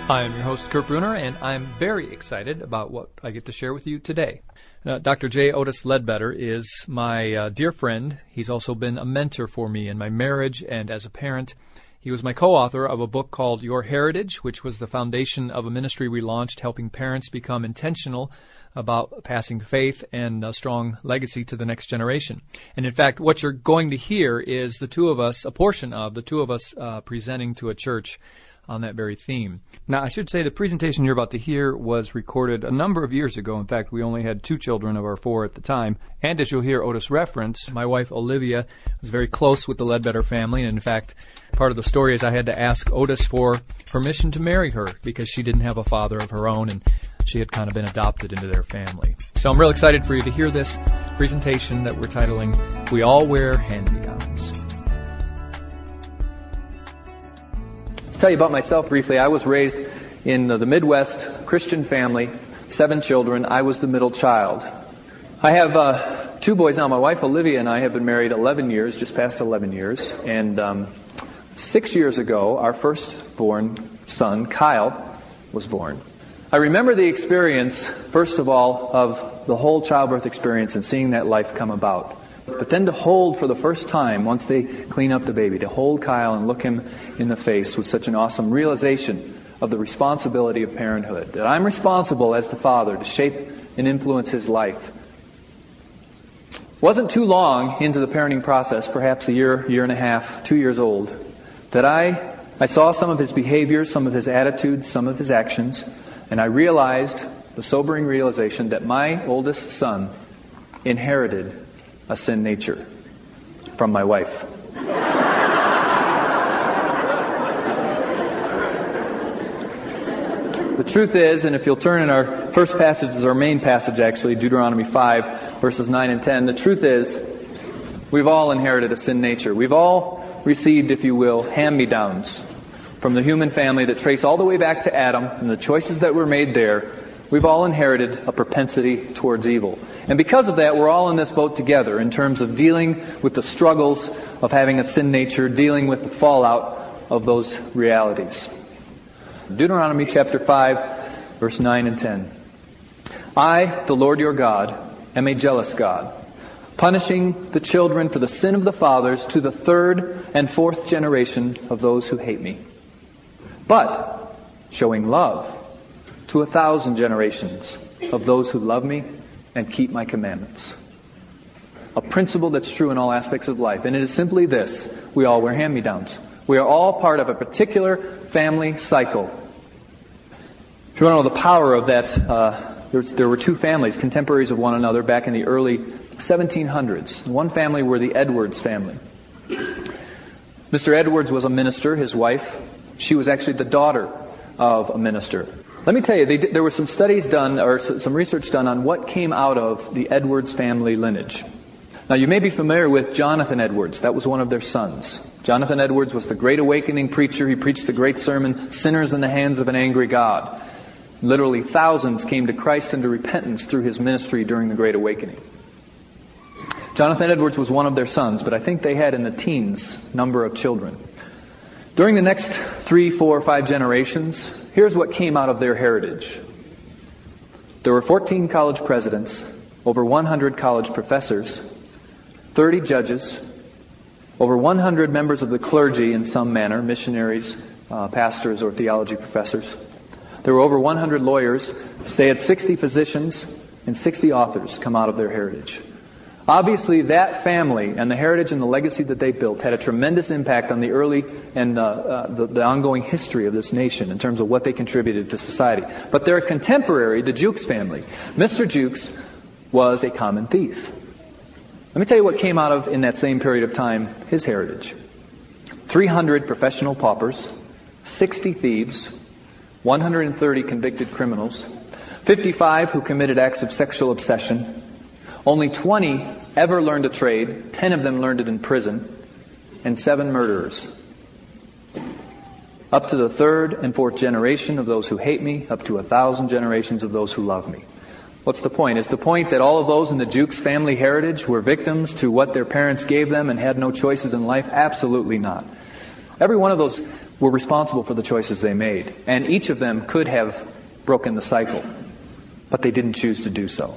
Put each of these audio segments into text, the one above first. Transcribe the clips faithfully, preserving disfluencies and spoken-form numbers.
I am your host, Kurt Bruner, and I'm very excited about what I get to share with you today. Uh, Doctor J. Otis Ledbetter is my uh, dear friend. He's also been a mentor for me in my marriage and as a parent. He was my co-author of a book called Your Heritage, which was the foundation of a ministry we launched helping parents become intentional about passing faith and a strong legacy to the next generation. And in fact, what you're going to hear is the two of us, a portion of the two of us uh, presenting to a church on that very theme. Now, I should say the presentation you're about to hear was recorded a number of years ago. In fact, we only had two children of our four at the time. And as you'll hear Otis reference, my wife Olivia was very close with the Ledbetter family. And in fact, part of the story is I had to ask Otis for permission to marry her because she didn't have a father of her own and she had kind of been adopted into their family. So I'm real excited for you to hear this presentation that we're titling, We All Wear Hand-Me-Downs. Tell you about myself briefly. I was raised in the Midwest, Christian family, seven children. I was the middle child. I have uh, two boys now. My wife Olivia and I have been married eleven years, just past eleven years. And um, six years ago, our firstborn son, Kyle, was born. I remember the experience, first of all, of the whole childbirth experience and seeing that life come about. But then to hold for the first time, once they clean up the baby, to hold Kyle and look him in the face was such an awesome realization of the responsibility of parenthood. That I'm responsible as the father to shape and influence his life. It wasn't too long into the parenting process, perhaps a year, year and a half, two years old, that I, I saw some of his behaviors, some of his attitudes, some of his actions, and I realized the sobering realization that my oldest son inherited a sin nature from my wife. The truth is, and if you'll turn in our first passage, is our main passage actually, Deuteronomy five, verses nine and ten. The truth is, we've all inherited a sin nature. We've all received, if you will, hand-me-downs from the human family that trace all the way back to Adam and the choices that were made there. We've all inherited a propensity towards evil. And because of that, we're all in this boat together in terms of dealing with the struggles of having a sin nature, dealing with the fallout of those realities. Deuteronomy chapter five, verse nine and ten. I, the Lord your God, am a jealous God, punishing the children for the sin of the fathers to the third and fourth generation of those who hate me, but showing love to a thousand generations of those who love me and keep my commandments. A principle that's true in all aspects of life. And it is simply this. We all wear hand-me-downs. We are all part of a particular family cycle. If you want to know the power of that, uh, there, there were two families, contemporaries of one another, back in the early seventeen hundreds. One family were the Edwards family. Mister Edwards was a minister. His wife, she was actually the daughter of a minister. Let me tell you, they did, there were some studies done, or some research done on what came out of the Edwards family lineage. Now, you may be familiar with Jonathan Edwards. That was one of their sons. Jonathan Edwards was the Great Awakening preacher. He preached the great sermon, Sinners in the Hands of an Angry God. Literally thousands came to Christ and to repentance through his ministry during the Great Awakening. Jonathan Edwards was one of their sons, but I think they had in the teens number of children. During the next three, four, five generations, here's what came out of their heritage. There were fourteen college presidents, over one hundred college professors, thirty judges, over one hundred members of the clergy in some manner, missionaries, uh, pastors, or theology professors. There were over one hundred lawyers. They had sixty physicians and sixty authors come out of their heritage. Obviously, that family and the heritage and the legacy that they built had a tremendous impact on the early and uh, uh, the, the ongoing history of this nation in terms of what they contributed to society. But their contemporary, the Jukes family, Mister Jukes was a common thief. Let me tell you what came out of, in that same period of time, his heritage. three hundred professional paupers, sixty thieves, one hundred thirty convicted criminals, fifty-five who committed acts of sexual obsession. Only twenty ever learned a trade, ten of them learned it in prison, and seven murderers. Up to the third and fourth generation of those who hate me, up to a thousand generations of those who love me. What's the point? Is the point that all of those in the Jukes family heritage were victims to what their parents gave them and had no choices in life? Absolutely not. Every one of those were responsible for the choices they made. And each of them could have broken the cycle, but they didn't choose to do so.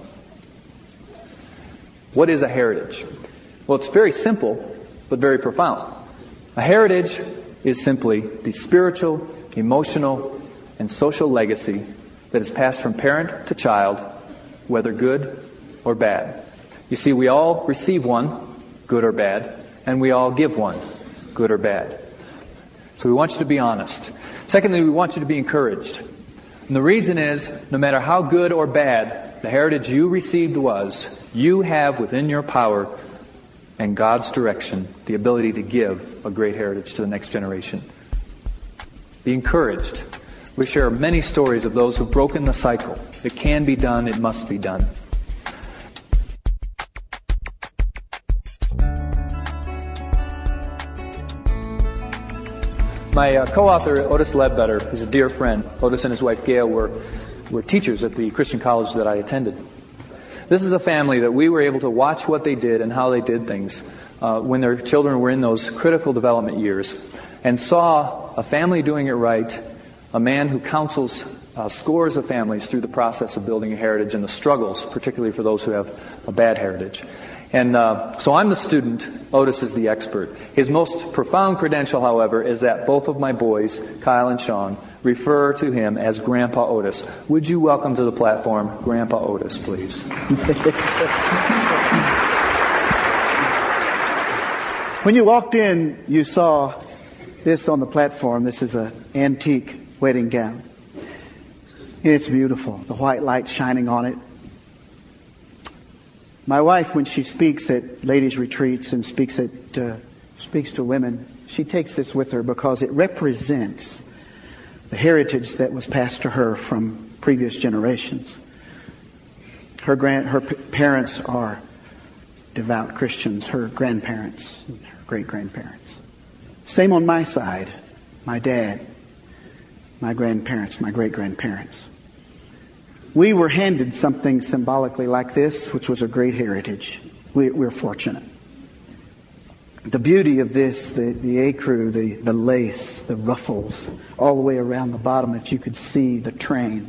What is a heritage? Well, it's very simple, but very profound. A heritage is simply the spiritual, emotional, and social legacy that is passed from parent to child, whether good or bad. You see, we all receive one, good or bad, and we all give one, good or bad. So we want you to be honest. Secondly, we want you to be encouraged. And the reason is, no matter how good or bad the heritage you received was, you have within your power and God's direction the ability to give a great heritage to the next generation. Be encouraged. We share many stories of those who've broken the cycle. It can be done. It must be done. My uh, co-author, Otis Ledbetter, is a dear friend. Otis and his wife, Gail, were, were teachers at the Christian college that I attended. This is a family that we were able to watch what they did and how they did things uh, when their children were in those critical development years, and saw a family doing it right, a man who counsels uh, scores of families through the process of building a heritage and the struggles, particularly for those who have a bad heritage. And uh, so I'm the student, Otis is the expert. His most profound credential, however, is that both of my boys, Kyle and Sean, refer to him as Grandpa Otis. Would you welcome to the platform Grandpa Otis, please? When you walked in, you saw this on the platform. This is an antique wedding gown. It's beautiful. The white light shining on it. My wife, when she speaks at ladies' retreats and speaks at uh, speaks to women, she takes this with her because it represents the heritage that was passed to her from previous generations. Her grand, her p- parents are devout Christians. Her grandparents, her great-grandparents. Same on my side. My dad, my grandparents, my great-grandparents. We were handed something symbolically like this, which was a great heritage. We, we're fortunate. The beauty of this, the, the ecru, the, the lace, the ruffles, all the way around the bottom, if you could see the train.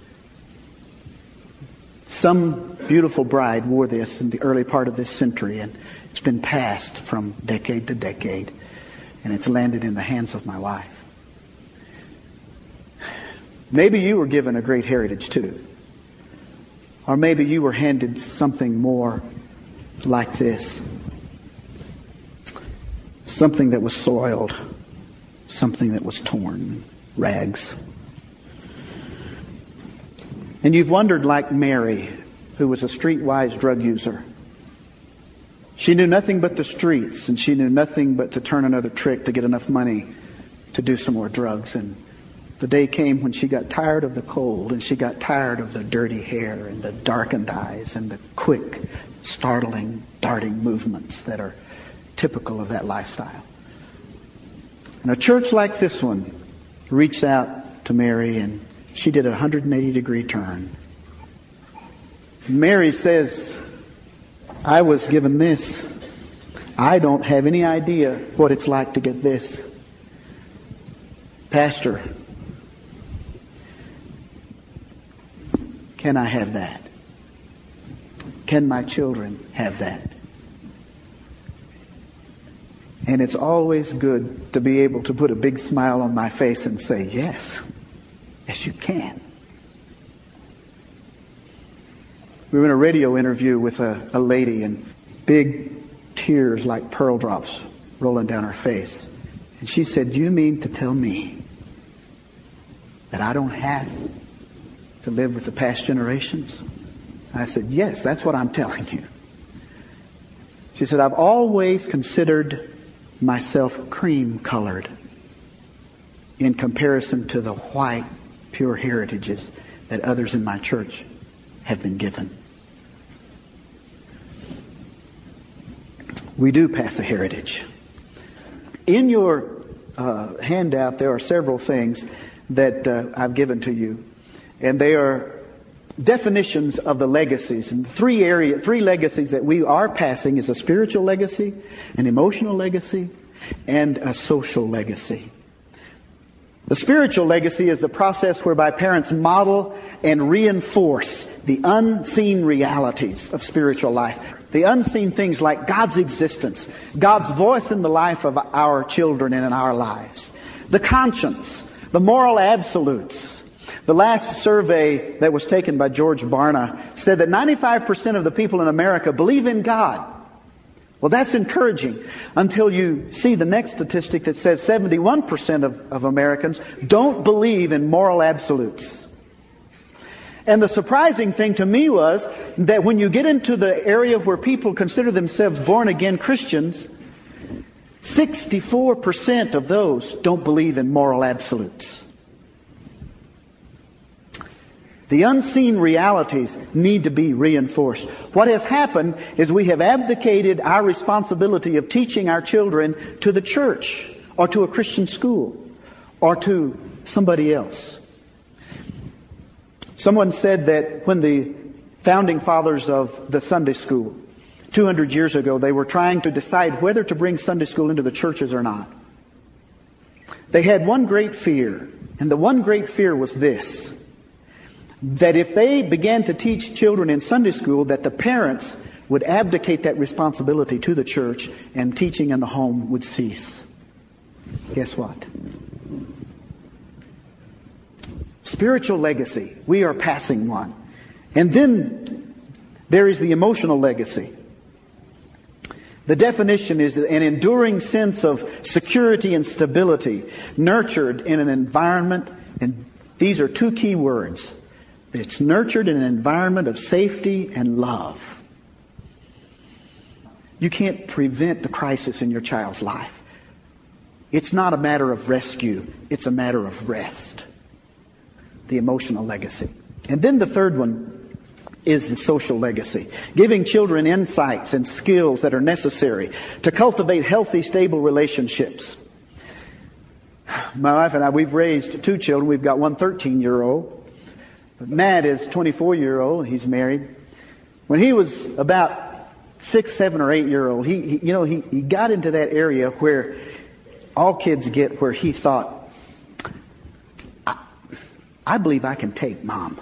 Some beautiful bride wore this in the early part of this century, and it's been passed from decade to decade, and it's landed in the hands of my wife. Maybe you were given a great heritage too. Or maybe you were handed something more like this. Something that was soiled. Something that was torn. Rags. And you've wondered, like Mary, who was a streetwise drug user. She knew nothing but the streets, and she knew nothing but to turn another trick to get enough money to do some more drugs. And the day came when she got tired of the cold, and she got tired of the dirty hair and the darkened eyes and the quick, startling, darting movements that are typical of that lifestyle. And a church like this one reached out to Mary, and she did a one hundred eighty degree turn. Mary says, I was given this. I don't have any idea what it's like to get this. Pastor, can I have that? Can my children have that? And it's always good to be able to put a big smile on my face and say, yes, yes you can. We were in a radio interview with a, a lady, and big tears like pearl drops rolling down her face. And she said, you mean to tell me that I don't have to live with the past generations? I said, yes, that's what I'm telling you. She said, I've always considered myself cream colored in comparison to the white, pure heritages that others in my church have been given. We do pass a heritage. In your uh, handout, there are several things that uh, I've given to you. And they are definitions of the legacies. And three area, three legacies that we are passing is a spiritual legacy, an emotional legacy, and a social legacy. The spiritual legacy is the process whereby parents model and reinforce the unseen realities of spiritual life. The unseen things like God's existence, God's voice in the life of our children and in our lives. The conscience, the moral absolutes. The last survey that was taken by George Barna said that ninety-five percent of the people in America believe in God. Well, that's encouraging until you see the next statistic that says seventy-one percent of, of Americans don't believe in moral absolutes. And the surprising thing to me was that when you get into the area where people consider themselves born-again Christians, sixty-four percent of those don't believe in moral absolutes. The unseen realities need to be reinforced. What has happened is we have abdicated our responsibility of teaching our children to the church or to a Christian school or to somebody else. Someone said that when the founding fathers of the Sunday school, two hundred years ago, they were trying to decide whether to bring Sunday school into the churches or not. They had one great fear, and the one great fear was this: that if they began to teach children in Sunday school, that the parents would abdicate that responsibility to the church and teaching in the home would cease. Guess what? Spiritual legacy. We are passing one. And then there is the emotional legacy. The definition is an enduring sense of security and stability, nurtured in an environment, and these are two key words. It's nurtured in an environment of safety and love. You can't prevent the crisis in your child's life. It's not a matter of rescue. It's a matter of rest. The emotional legacy. And then the third one is the social legacy. Giving children insights and skills that are necessary to cultivate healthy, stable relationships. My wife and I, we've raised two children. We've got one thirteen-year-old. Matt is twenty-four-year-old. He's married. When he was about six, seven, or eight-year-old, he, he you know, he, he got into that area where all kids get, where he thought, I, I believe I can take Mom.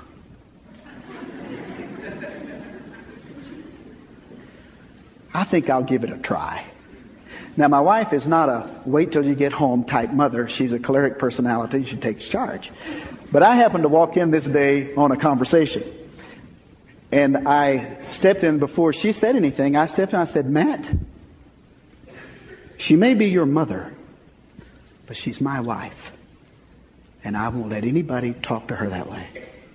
I think I'll give it a try. Now, my wife is not a wait till you get home type mother. She's a choleric personality. She takes charge. But I happened to walk in this day on a conversation. And I stepped in before she said anything. I stepped in and I said, Matt, she may be your mother, but she's my wife. And I won't let anybody talk to her that way.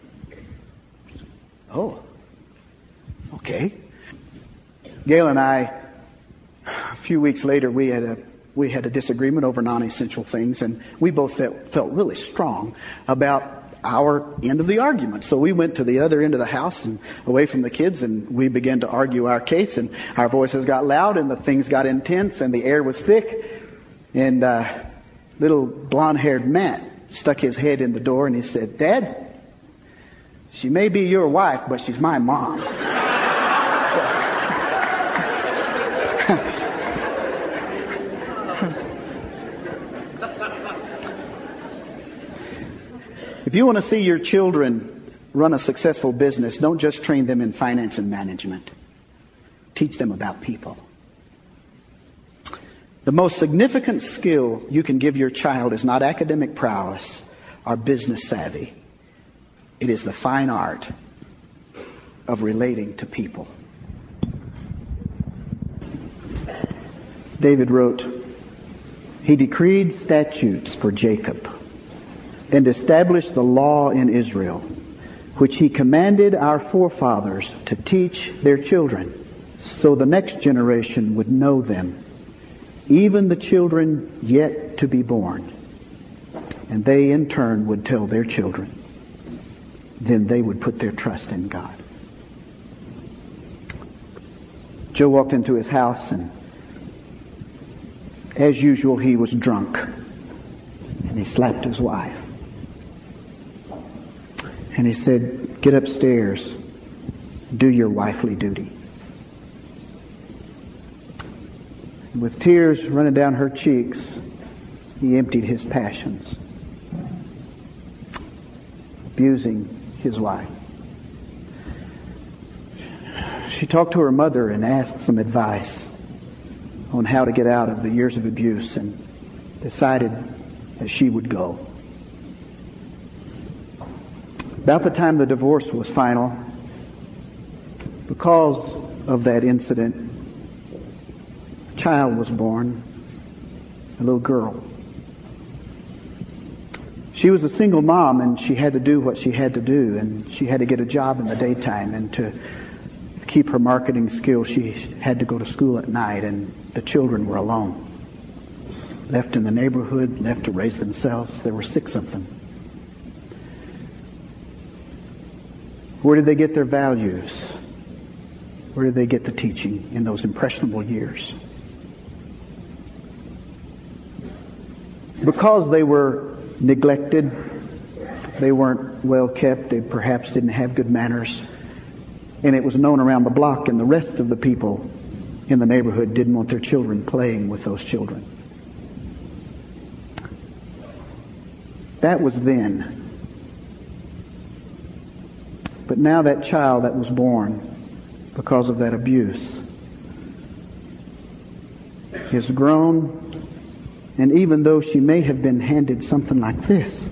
Oh, okay. Gail and I, a few weeks later, we had a we had a disagreement over non-essential things, and we both felt, felt really strong about our end of the argument. So we went to the other end of the house and away from the kids, and we began to argue our case, and our voices got loud, and the things got intense, and the air was thick, and uh, little blonde-haired Matt stuck his head in the door, and he said, Dad, she may be your wife, but she's my mom. If you want to see your children run a successful business, don't just train them in finance and management. Teach them about people. The most significant skill you can give your child is not academic prowess or business savvy. It is the fine art of relating to people. David wrote, He decreed statutes for Jacob and established the law in Israel, which He commanded our forefathers to teach their children, so the next generation would know them, even the children yet to be born. And they in turn would tell their children. Then they would put their trust in God. Joe walked into his house, and as usual, he was drunk. And he slapped his wife. And he said, get upstairs. Do your wifely duty. With tears running down her cheeks, he emptied his passions. abusing his wife. She talked to her mother and asked some advice on how to get out of the years of abuse, and decided that she would go. About the time the divorce was final, because of that incident, a child was born, a little girl. She was a single mom, and she had to do what she had to do, and she had to get a job in the daytime, and to keep her marketing skills, she had to go to school at night, and the children were alone. Left in the neighborhood, left to raise themselves. There were six of them. Where did they get their values? Where did they get the teaching in those impressionable years? Because they were neglected, they weren't well kept, they perhaps didn't have good manners, and it was known around the block, and the rest of the people in the neighborhood didn't want their children playing with those children. That was then. But now that child that was born because of that abuse is grown, and even though she may have been handed something like this,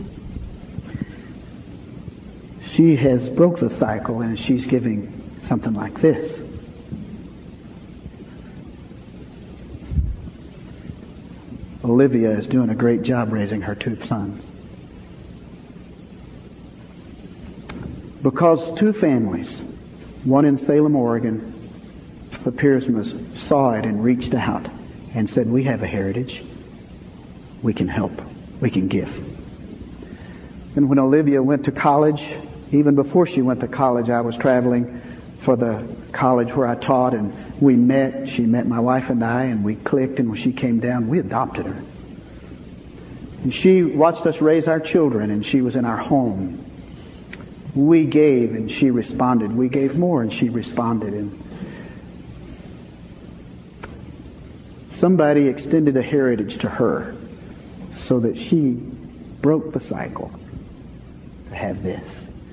she has broke the cycle, and she's giving something like this. Olivia is doing a great job raising her two sons. Because two families, one in Salem, Oregon, the Piersmas, saw it and reached out and said, we have a heritage. We can help. We can give. And when Olivia went to college, even before she went to college, I was traveling for the college where I taught, and we met. She met my wife and I, and we clicked, and when she came down, we adopted her. And she watched us raise our children, and she was in our home. We gave, and she responded. We gave more, and she responded. And somebody extended a heritage to her so that she broke the cycle to have this.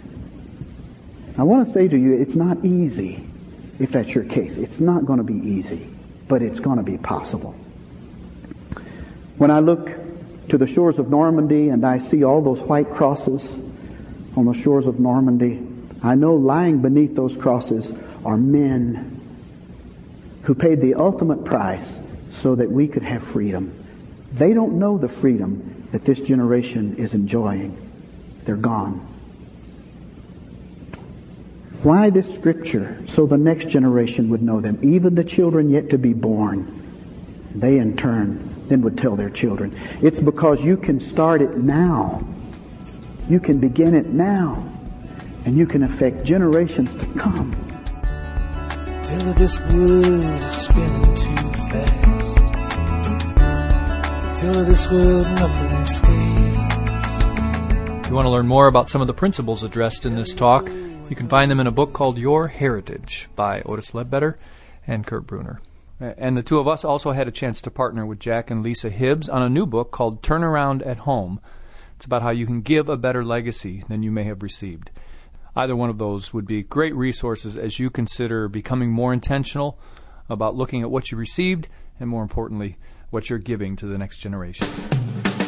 I want to say to you, it's not easy if that's your case. It's not going to be easy, but it's going to be possible. When I look to the shores of Normandy and I see all those white crosses on the shores of Normandy, I know lying beneath those crosses are men who paid the ultimate price so that we could have freedom. They don't know the freedom that this generation is enjoying. They're gone. Why this scripture? So the next generation would know them, even the children yet to be born. They in turn then would tell their children. It's because you can start it now. You can begin it now, and you can affect generations to come. Till this world is spinning too fast. Till this world nothing stays. If you want to learn more about some of the principles addressed in this talk, you can find them in a book called Your Heritage by Otis Ledbetter and Kurt Bruner. And the two of us also had a chance to partner with Jack and Lisa Hibbs on a new book called Turnaround at Home. It's about how you can give a better legacy than you may have received. Either one of those would be great resources as you consider becoming more intentional about looking at what you received and, more importantly, what you're giving to the next generation.